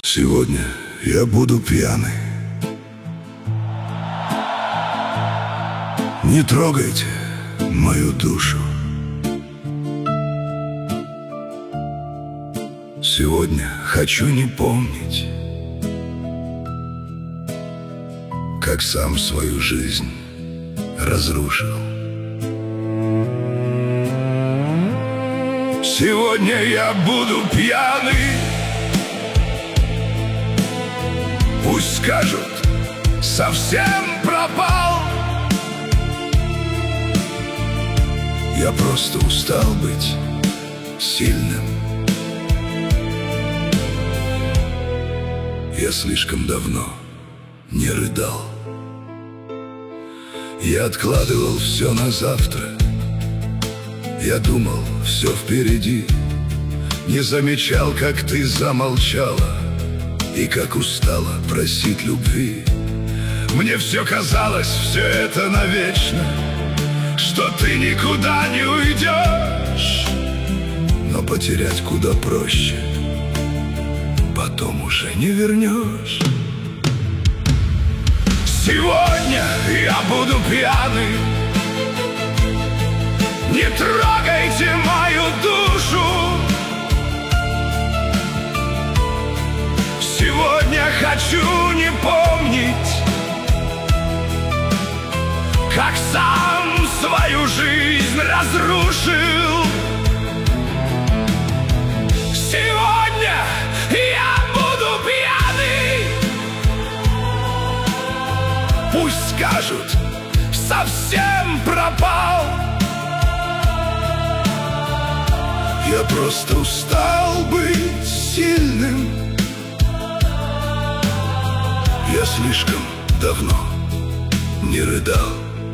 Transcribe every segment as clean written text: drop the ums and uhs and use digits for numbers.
Сегодня я буду пьяный. Не трогайте мою душу. Сегодня хочу не помнить, как сам свою жизнь разрушил. Сегодня я буду пьяный. Пусть скажут, совсем пропал. Я просто устал быть сильным. Я слишком давно не рыдал. Я откладывал все на завтра. Я думал, все впереди. Не замечал, как ты замолчала и как устала просить любви. Мне все казалось, все это навечно, что ты никуда не уйдешь. Но потерять куда проще, потом уже не вернешь. Сегодня я буду пьяный. Не трогайте мою душу. Сегодня хочу не помнить, как сам свою жизнь разрушил. Сегодня я буду пьяный. Пусть скажут, совсем пропал. Я просто устал быть сильным. Я слишком давно не рыдал.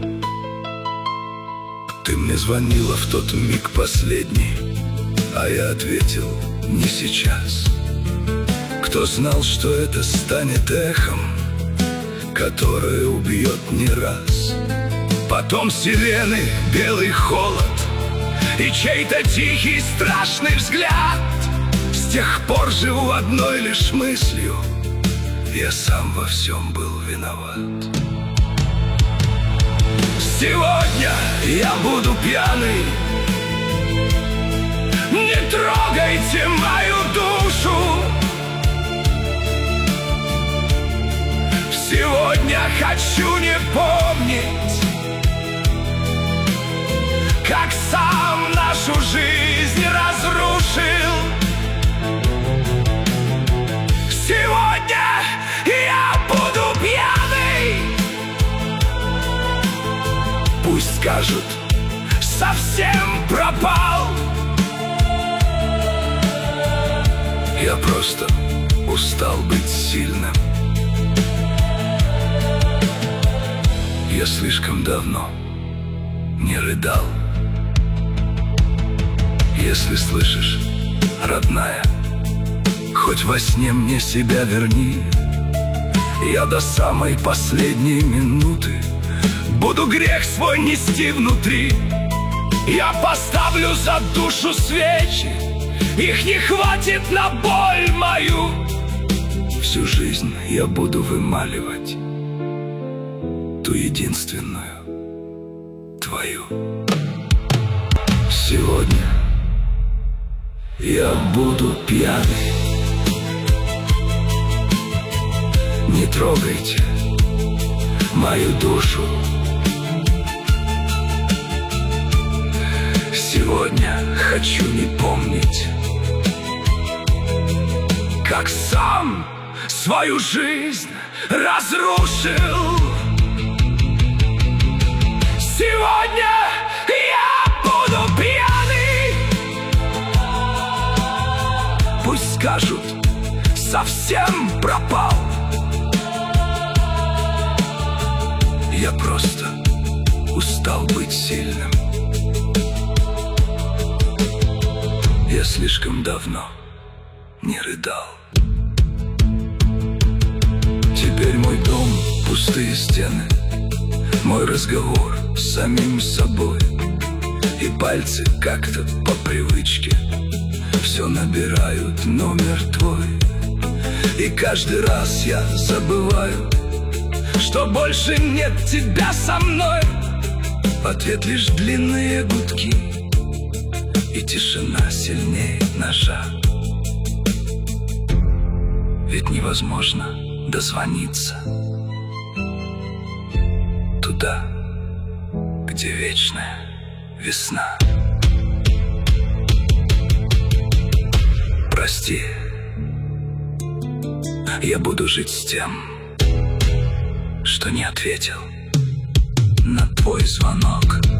Ты мне звонила в тот миг последний, а я ответил: не сейчас. Кто знал, что это станет эхом, которое убьет не раз. Потом сирены, белый холод и чей-то тихий страшный взгляд. С тех пор живу одной лишь мыслью: я сам во всем был виноват. Сегодня я буду пьяный. Не трогайте мою душу. Сегодня хочу не помнить, как сам нашу жизнь разрушил. Сегодня я буду пьяный. Пусть скажут, совсем пропал. Я просто устал быть сильным. Я слишком давно не рыдал. Если слышишь, родная, хоть во сне мне себя верни. Я до самой последней минуты буду грех свой нести внутри. Я поставлю за душу свечи, их не хватит на боль мою. Всю жизнь я буду вымаливать ту единственную, твою. Сегодня я буду пьяный. Не трогайте мою душу. Сегодня хочу не помнить, как сам свою жизнь разрушил. Сегодня я буду пьяный. Пусть скажут, совсем пропал. Я просто устал быть сильным. Я слишком давно не рыдал. Теперь мой дом — пустые стены, мой разговор с самим собой. И пальцы как-то по привычке все набирают номер твой. И каждый раз я забываю, что больше нет тебя со мной. В ответ лишь длинные гудки, и тишина сильнее ножа. Ведь невозможно дозвониться туда, где вечная весна. Прости, я буду жить с тем, что не ответил на твой звонок.